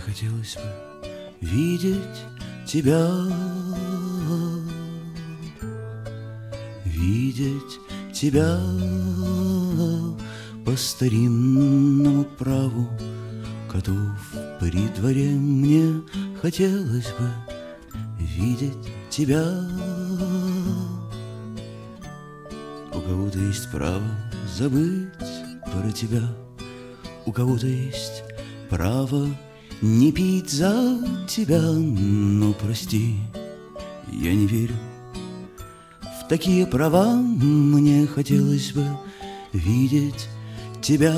хотелось бы видеть тебя, видеть тебя по старинному праву котов при дворе. Мне хотелось бы видеть тебя. У кого-то есть право забыть про тебя, у кого-то есть право не пить за тебя. Но прости, я не верю в такие права. Мне хотелось бы видеть тебя.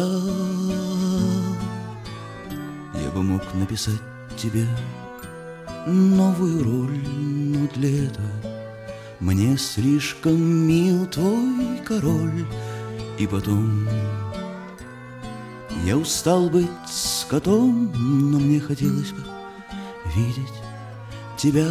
Я бы мог написать тебе новую роль, но для этого мне слишком мил твой король. И потом я устал быть с котом, но мне хотелось бы видеть тебя.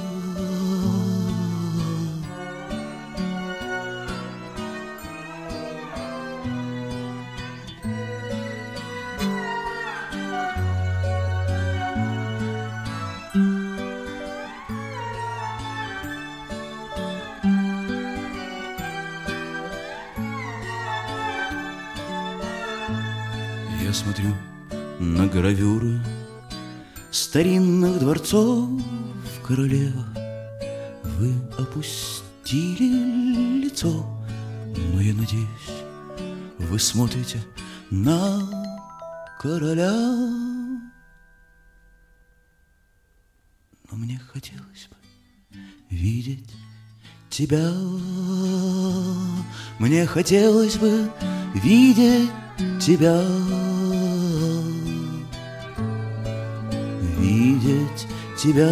Я смотрю на гравюры старинных дворцов королева. Вы опустили лицо, но я надеюсь, вы смотрите на короля. Но мне хотелось бы видеть тебя. Мне хотелось бы видеть тебя. Видеть тебя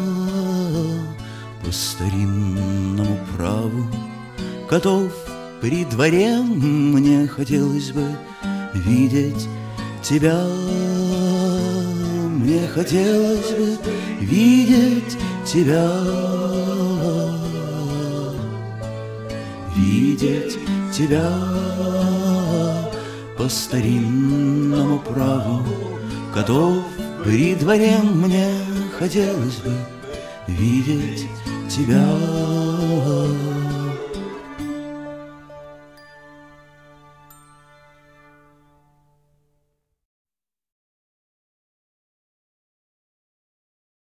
по старинному праву котов при дворе. Мне хотелось бы видеть тебя. Мне хотелось бы видеть тебя. Видеть тебя по старинному праву котов при дворе. Мне хотелось бы видеть тебя.